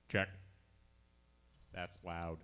Check. That's loud.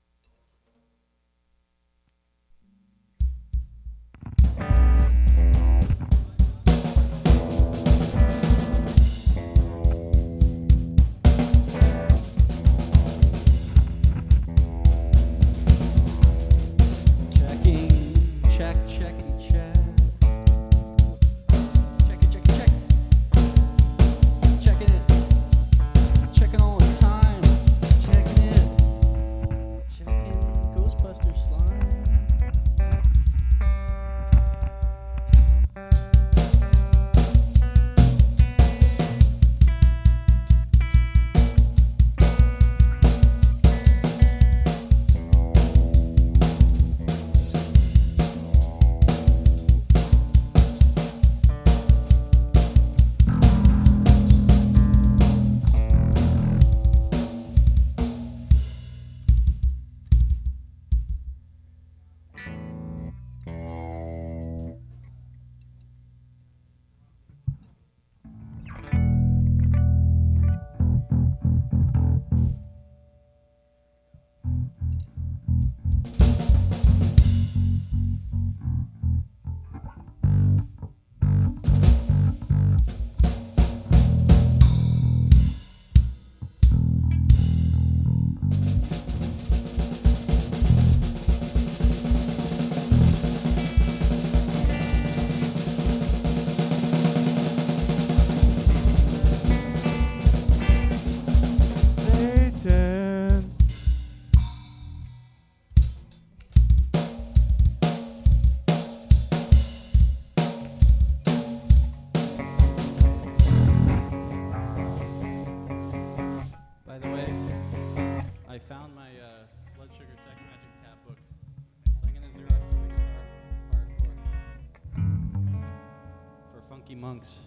Monks.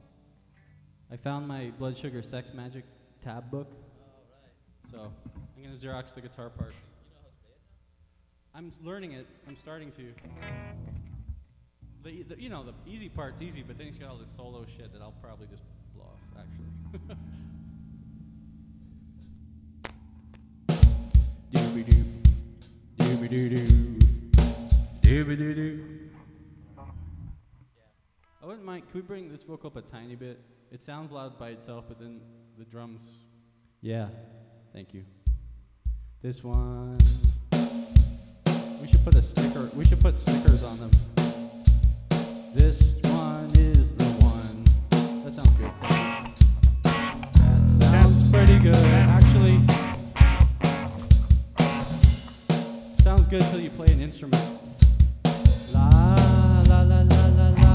I found my Blood Sugar Sex Magic tab book. So I'm going to Xerox the guitar part. I'm learning it. I'm starting to. The easy part's easy, but then it's got all this solo shit that I'll probably just blow off, actually. Doobie-doo. Doobie-doo-doo. Doobie-doo-doo. I wouldn't mind, could we bring this vocal up a tiny bit? It sounds loud by itself, but then the drums, yeah, thank you. This one, we should put stickers on them. This one is the one. That sounds good. That sounds pretty good, actually. Sounds good till you play an instrument. La, la, la, la, la, la.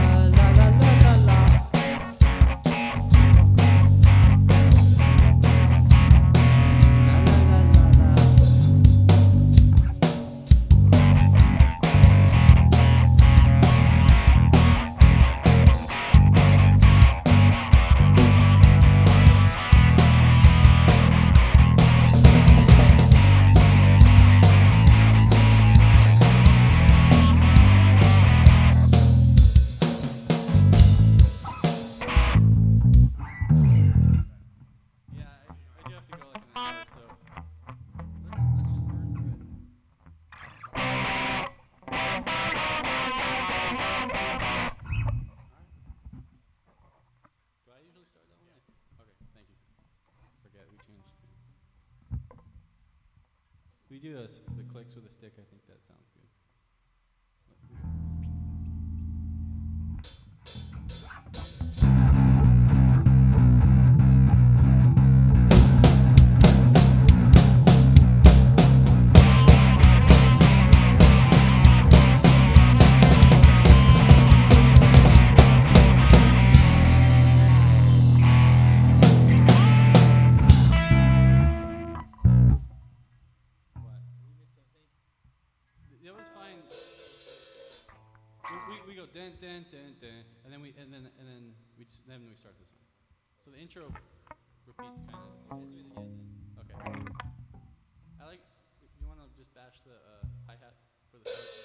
We do the clicks with a stick, I think that sounds good. We go dun dun dun dun, and then we start this one. So the intro repeats kind of. Okay. I like. You want to just bash the hi-hat for the start?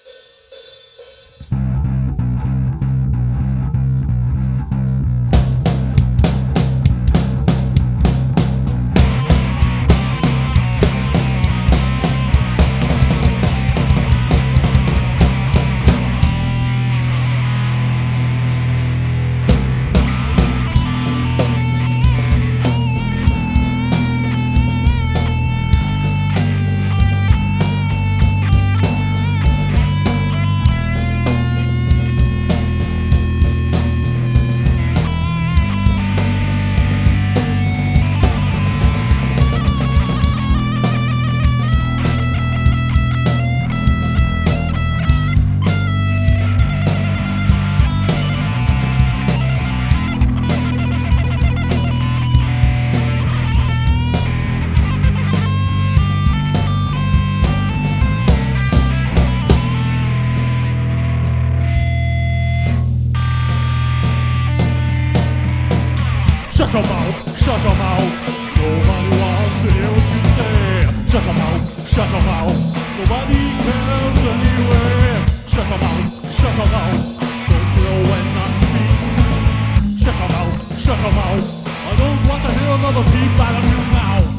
Shut your mouth, shut your mouth. Nobody wants to hear what you say. Shut your mouth, shut your mouth. Nobody cares anyway. Shut your mouth, shut your mouth. Don't you know when I speak? Shut your mouth, shut your mouth. I don't want to hear another peep out of you now.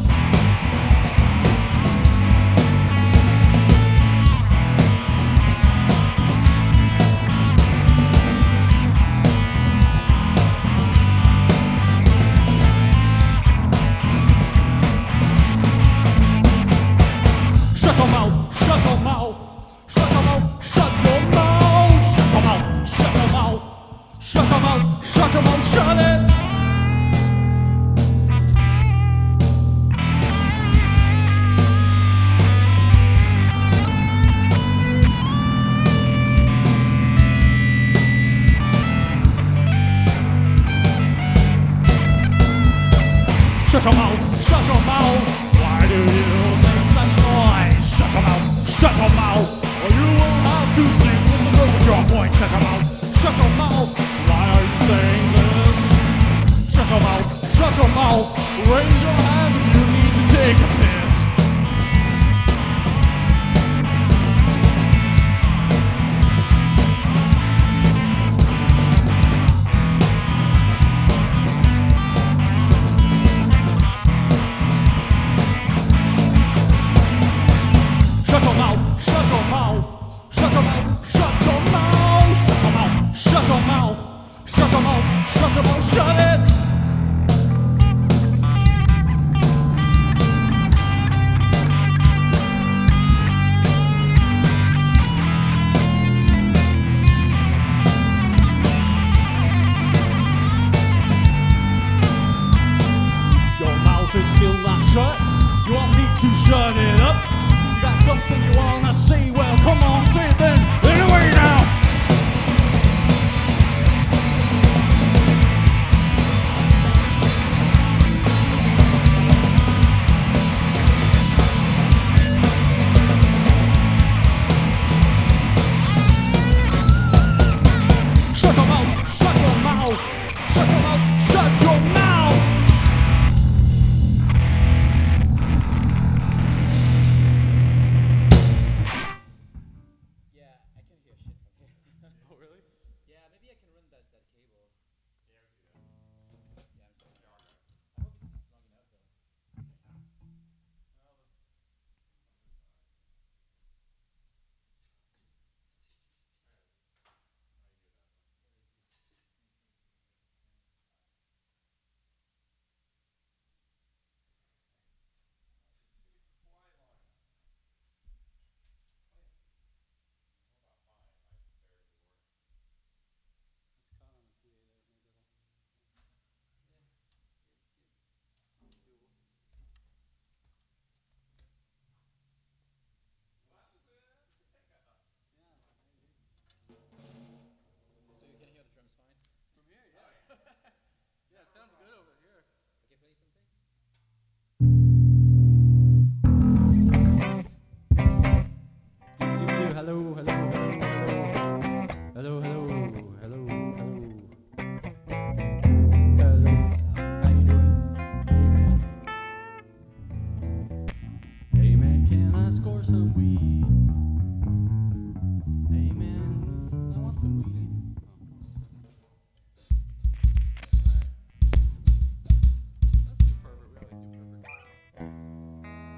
Shut your mouth, shut your mouth, shut your mouth, shut your mouth, shut your mouth, shut your mouth, shut your mouth, shut your mouth, shut it. Shut your mouth, shut your mouth. Why do you make such noise? Shut your mouth, shut your mouth. Or you will have to sing with the girls of your point. Shut your mouth, shut your mouth. Why are you saying this? Shut your mouth, shut your mouth. Raise your hand if you need to take a piss. Shut your mouth, shut your mouth, shut your mouth, shut your mouth, shut your mouth, shut your mouth, shut your mouth, shut your mouth, shut it. Your mouth is still not shut. You want me to shut it up? Got something you wanna say? Well, come on, say it then. Anyway now. Shut your mouth, shut your mouth, shut your mouth, shut your mouth. Yeah, I can hear shit from here. Oh, really? Yeah, maybe I can run that cable. Yeah, I'm sorry. I hope it's strong enough though. It's caught on the PA there, maybe It's good. So you can hear the drums fine? From here, yeah. Yeah, it sounds good over here. Okay, play something. Hello, hello, hello, hello, hello, hello, hello, hello. How you doing? Hey man, can I score some weed? Hey man, I want some weed. Let's do pervert. We always do pervert.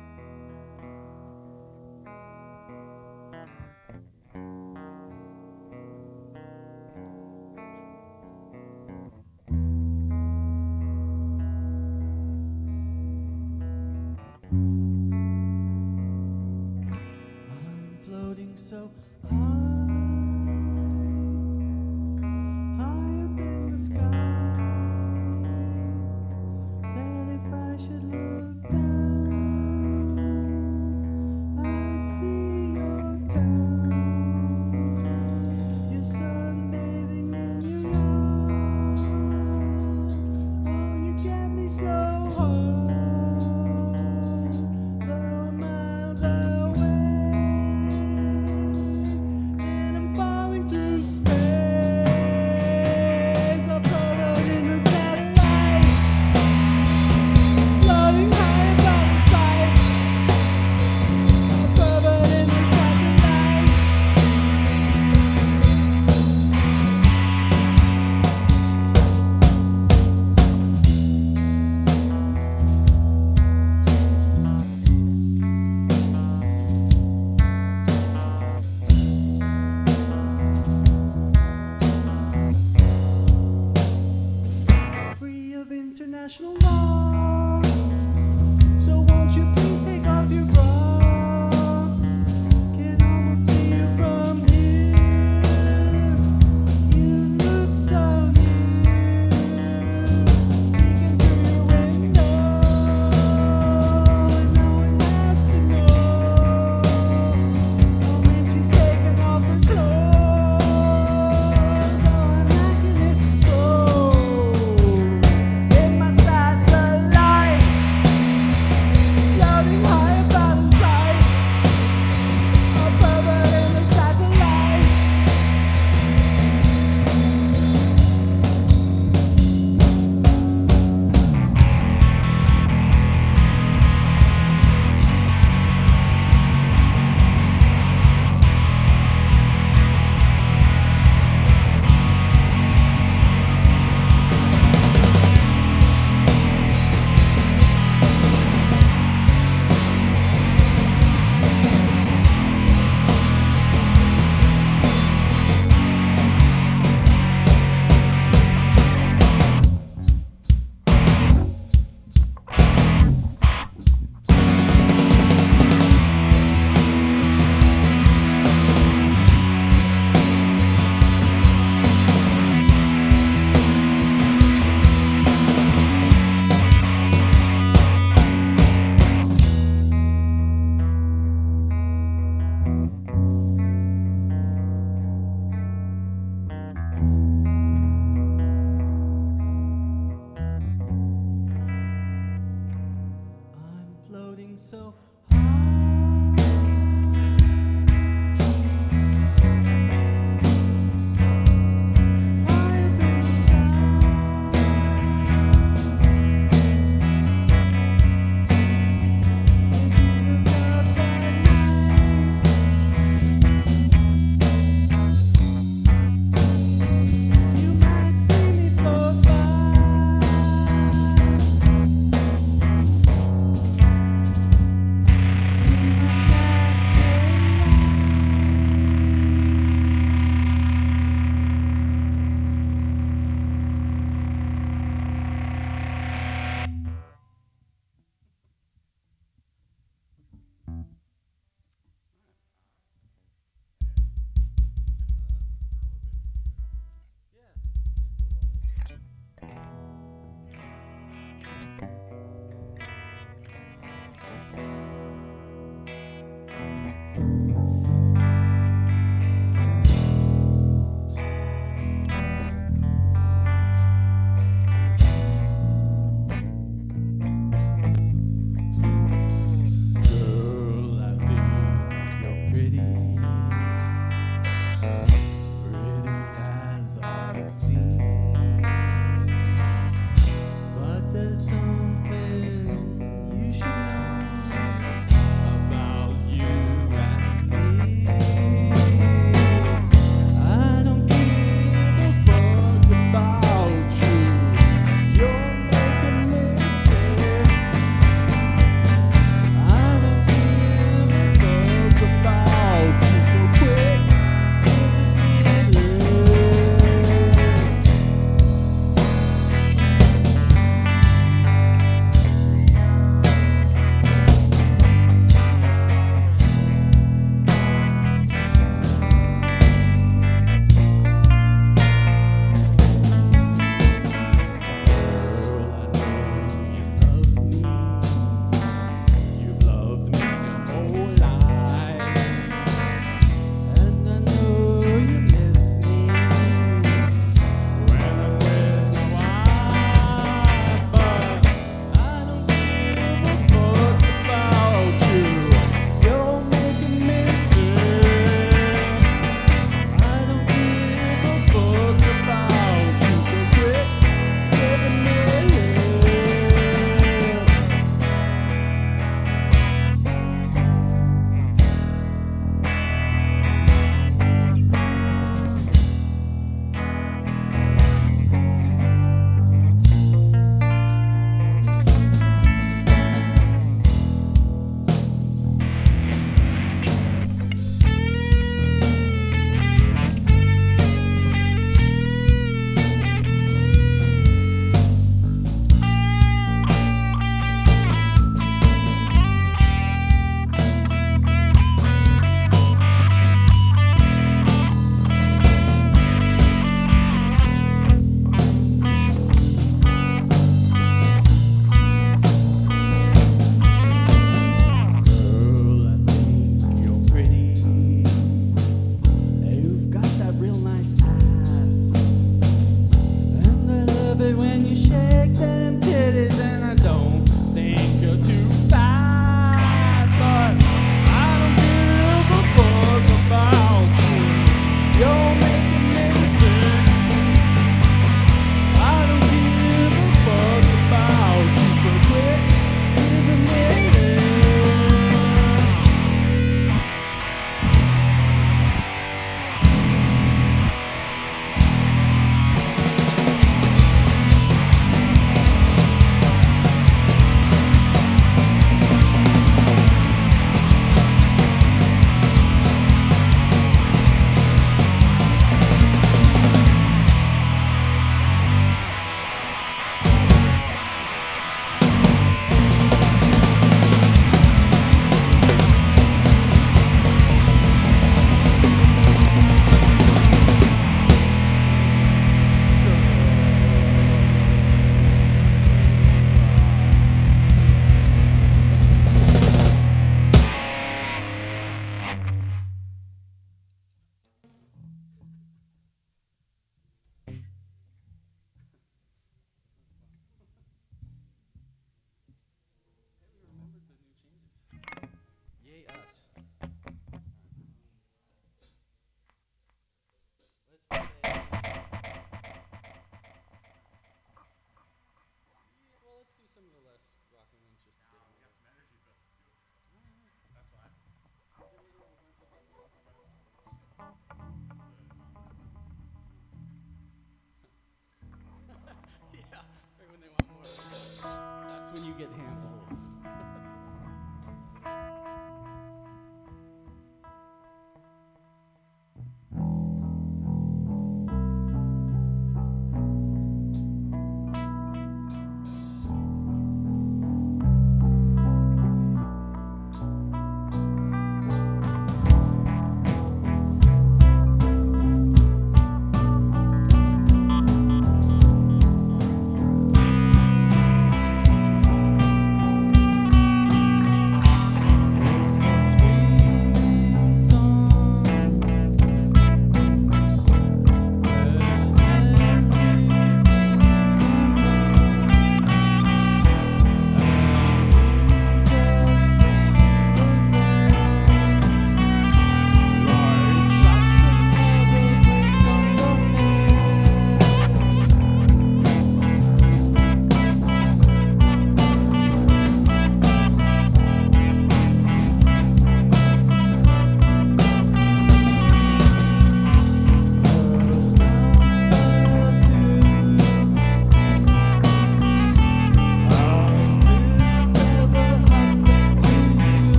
I'm floating so high, high up in the sky, that if I should look down, I'd see your town. You're sunbathing in your yard. Oh, you get me so hard, though I'm miles away. shake them titties, and I don't think you're too fat, but I don't give a fuck about you. You're making me sick. I don't give a fuck about you, so quit giving me this.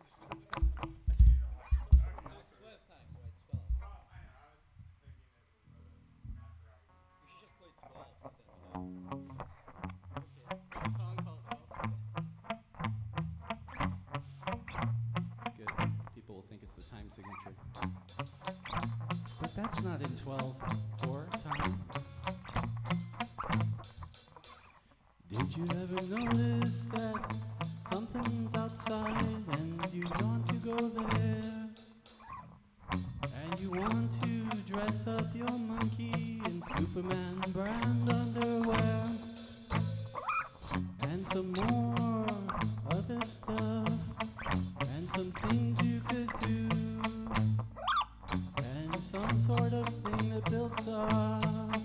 it's 12 times, right? 12. We should just call it 12. So then Okay. There's a song called 12. It's good. People will think it's the time signature. But that's not in 12/4 time. Did you ever notice that something's outside and you want to go there? And you want to dress up your monkey in Superman brand underwear? And some more other stuff, and some things you could do, and some sort of thing that builds up.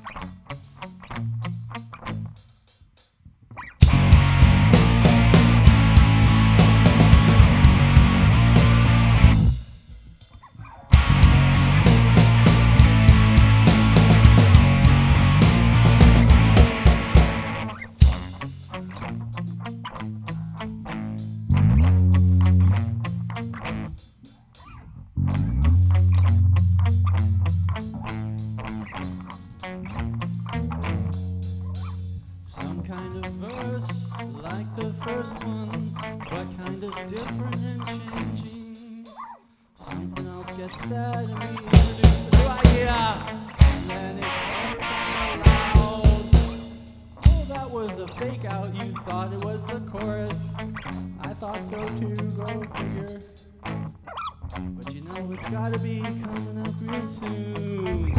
Some kind of verse like the first one, but kind of different and changing. Something else gets said and we introduce a new idea, and then it gets kind of loud. Oh, that was a fake out. You thought it was the chorus. I thought so too, go figure. But you know it's gotta be coming up real soon.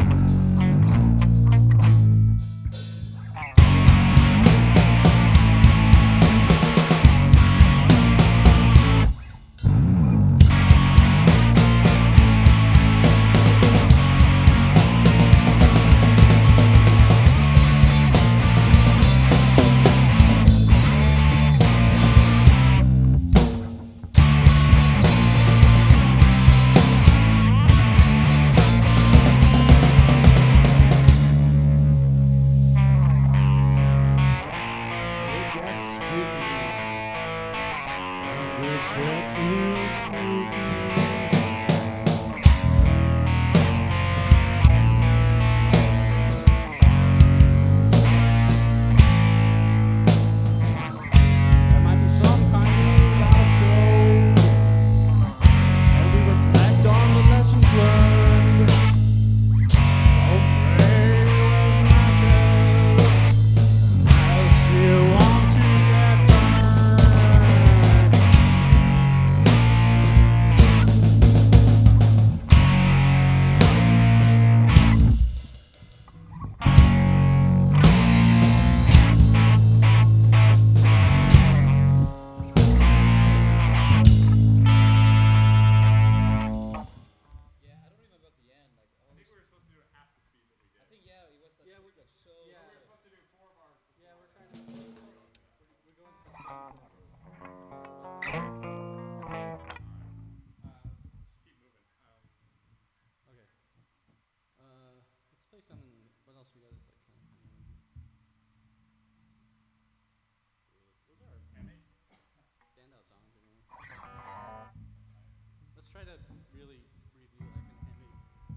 Try to really review Life in Heavy.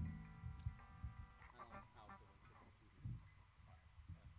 I don't know how I'll put it to the computer.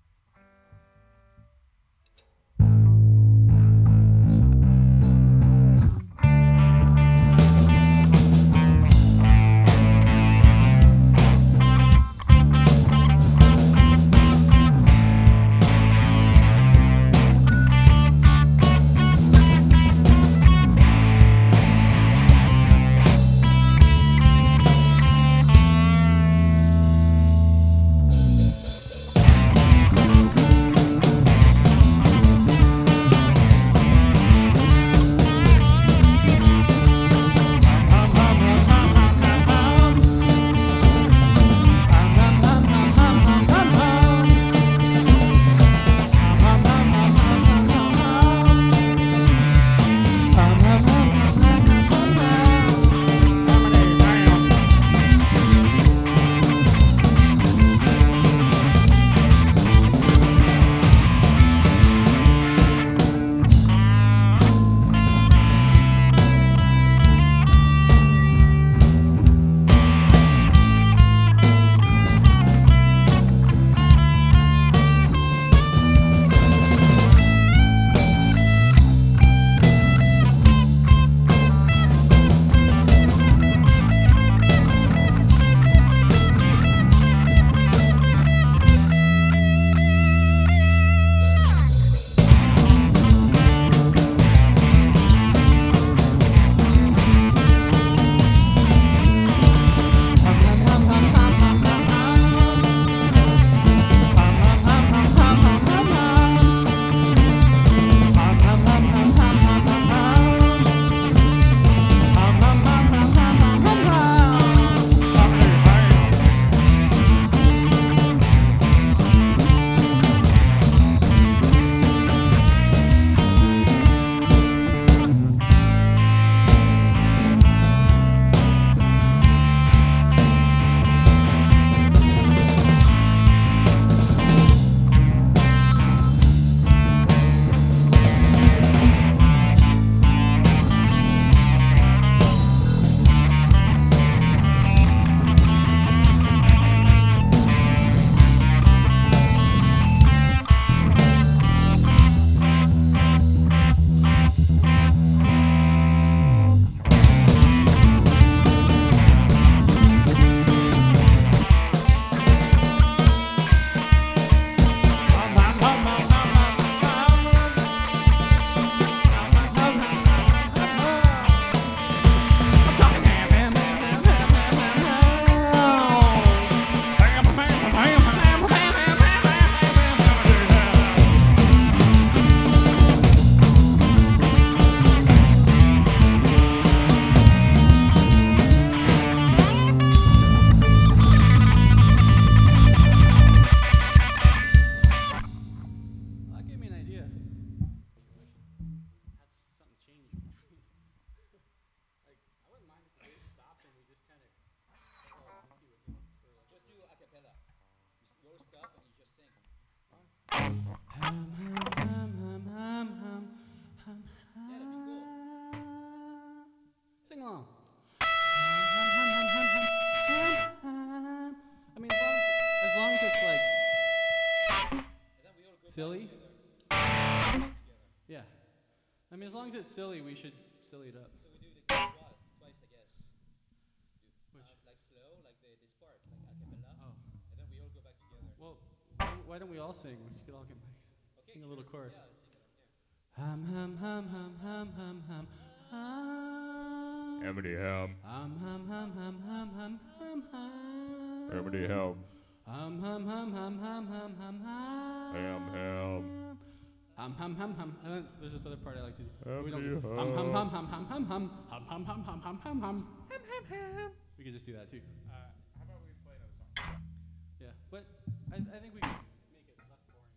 Hum, hum, hum, hum, hum, hum, hum, Yeah, that'd be cool. hum. Sing along. Hum, hum, hum, hum, hum, hum. I mean, as long as it's like And then we all go silly. back together. Yeah. I mean, as long as it's silly, we should silly it up. So we do the twice, I guess. Which? Like slow, like this part, like a cappella, Oh. and then we all go back together. Well, why don't we all sing? We could all get mics. Okay, Sing a little sure. chorus. Yeah, I'll sing it. Yeah. Hum, hum, hum, hum, hum, hum, hum. Hum. Emily Ham. Hum, hum, hum, hum, hum, hum, hum, hum. Emily Ham. Hum, hum, hum, hum, hum, hum, hum, hum. Ham, ham. Hum, hum, hum, hum. And then there's this other part I like to do. We don't Emily do hum, hum, Ham. hum, hum, hum, hum, hum. Hum, hum, hum, hum, hum, hum, hum. Hum, hum, hum. We could just do that too. How about we play another song? Yeah, but I think we can make it less boring.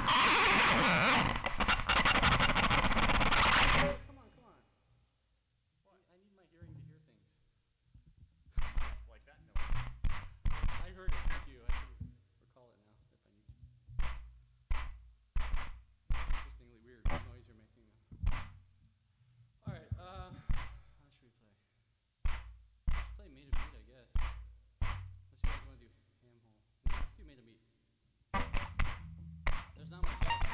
Come on, come on. I need my hearing to hear things. Just like that noise. I heard it. Thank you. I can recall it now if I need to. Interestingly weird noise you're making though. All right. How should we play? Let's play Made of Meat, I guess. Unless you guys want to do Ham Hole. No, let's do Made of Meat. There's not much else.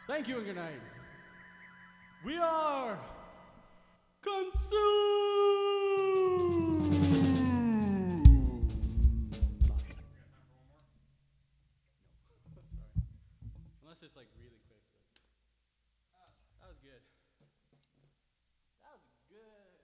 Thank you and good night. We are consumed. Sorry. Unless it's like really quick. But that was good. That was good.